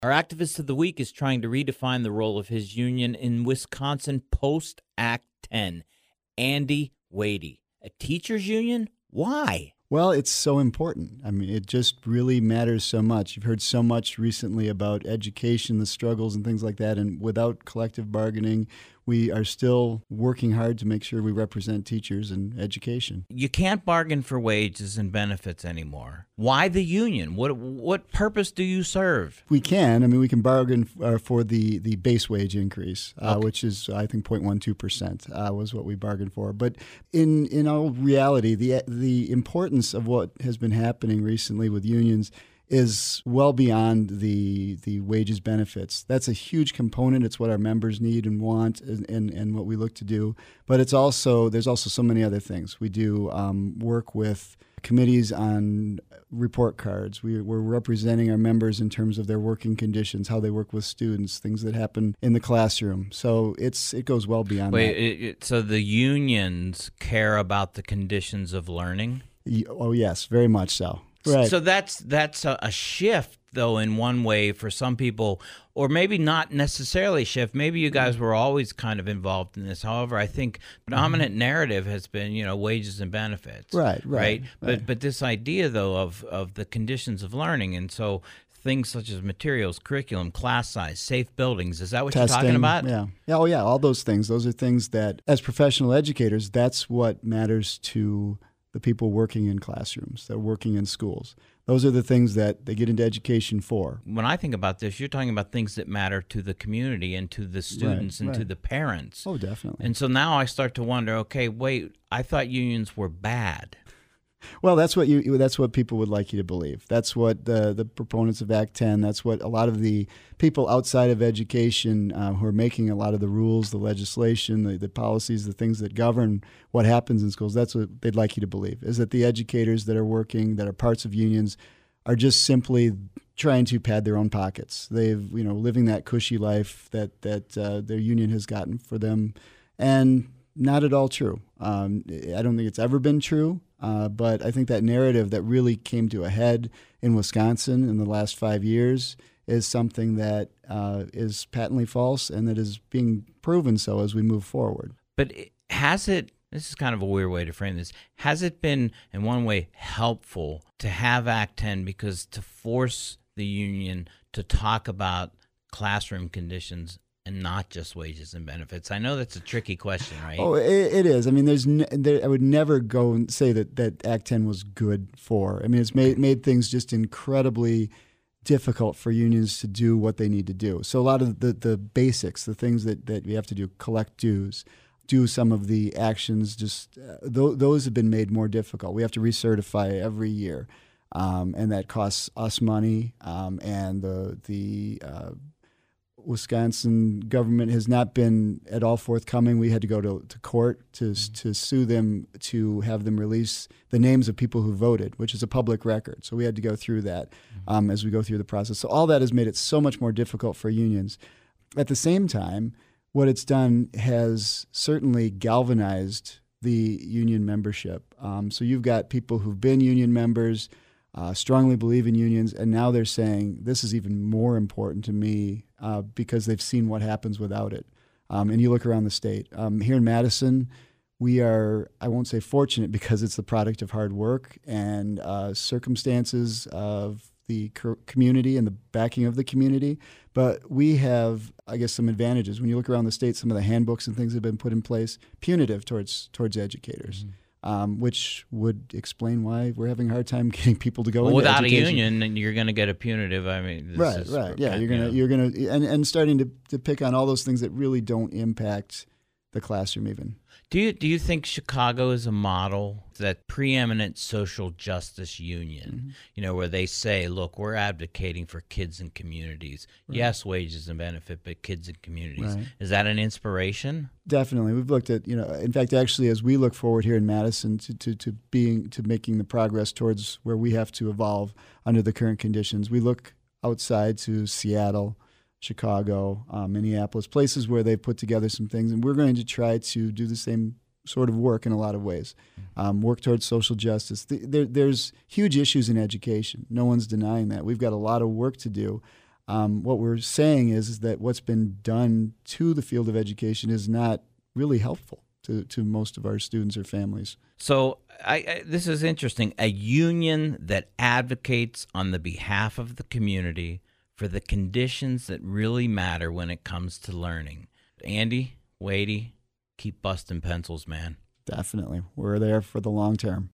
Our activist of the week is trying to redefine the role of his union in Wisconsin post Act 10. Andy Wadey. A teachers union? Why? Well, it's so important. I mean, it just really matters so much. You've heard so much recently about education, the struggles and things like that. And without collective bargaining, we are still working hard to make sure we represent teachers and education. You can't bargain for wages and benefits anymore. Why the union? What purpose do you serve? We can. I mean, we can bargain for the base wage increase, which is, I think, 0.12% was what we bargained for. But in all reality, the importance of what has been happening recently with unions is well beyond the wages benefits. That's a huge component. It's what our members need and want and what we look to do. But there's also so many other things. We do work with committees on report cards. We're representing our members in terms of their working conditions, how they work with students, things that happen in the classroom. So it goes well beyond that. So the unions care about the conditions of learning? Oh, yes, very much so. Right. So that's a shift, though, in one way for some people, or maybe not necessarily a shift. Maybe you guys were always kind of involved in this. However, I think the dominant narrative has been, wages and benefits. Right. But this idea, though, of the conditions of learning, and so things such as materials, curriculum, class size, safe buildings. Is that what Testing, you're talking about? Yeah. Oh, yeah. All those things. Those are things that, as professional educators, that's what matters to the people working in classrooms, that are working in schools. Those are the things that they get into education for. When I think about this, you're talking about things that matter to the community and to the students to the parents. Oh, definitely. And so now I start to wonder, okay, wait, I thought unions were bad. Well, that's what people would like you to believe. That's what the proponents of Act 10, that's what a lot of the people outside of education who are making a lot of the rules, the legislation, the policies, the things that govern what happens in schools, that's what they'd like you to believe, is that the educators that are working, that are parts of unions, are just simply trying to pad their own pockets. They've, living that cushy life that their union has gotten for them, and not at all true. I don't think it's ever been true. But I think that narrative that really came to a head in Wisconsin in the last 5 years is something that is patently false and that is being proven so as we move forward. But this is kind of a weird way to frame this, has it been in one way helpful to have Act 10 because to force the union to talk about classroom conditions and not just wages and benefits? I know that's a tricky question, right? Oh, it is. I mean, I would never go and say that Act 10 was good for. I mean, it's made things just incredibly difficult for unions to do what they need to do. So a lot of the basics, the things that we have to do, collect dues, do some of the actions, just those have been made more difficult. We have to recertify every year, and that costs us money, and the Wisconsin government has not been at all forthcoming. We had to go to court to sue them to have them release the names of people who voted, which is a public record. So we had to go through that as we go through the process. So all that has made it so much more difficult for unions. At the same time, what it's done has certainly galvanized the union membership. So you've got people who've been union members, strongly believe in unions, and now they're saying this is even more important to me because they've seen what happens without it. And you look around the state. Here in Madison, we are, I won't say fortunate because it's the product of hard work and circumstances of the community and the backing of the community, but we have, I guess, some advantages. When you look around the state, some of the handbooks and things that have been put in place, punitive towards educators. Mm-hmm. Which would explain why we're having a hard time getting people to go into without education. a union, you're going to get a punitive. I mean, right. Yeah, you're gonna, and starting to pick on all those things that really don't impact the classroom even. Do you think Chicago is a model, that preeminent social justice union, where they say, look, we're advocating for kids and communities. Right. Yes, wages and benefit, but kids and communities. Right. Is that an inspiration? Definitely. We've looked at, in fact, actually, as we look forward here in Madison to making the progress towards where we have to evolve under the current conditions, we look outside to Seattle, Chicago, Minneapolis, places where they've put together some things, and we're going to try to do the same sort of work in a lot of ways, work towards social justice. There's huge issues in education. No one's denying that. We've got a lot of work to do, what we're saying is that what's been done to the field of education is not really helpful to most of our students or families. So this is interesting. A union that advocates on the behalf of the community for the conditions that really matter when it comes to learning. Andy, Wadey, keep busting pencils, man. Definitely. We're there for the long term.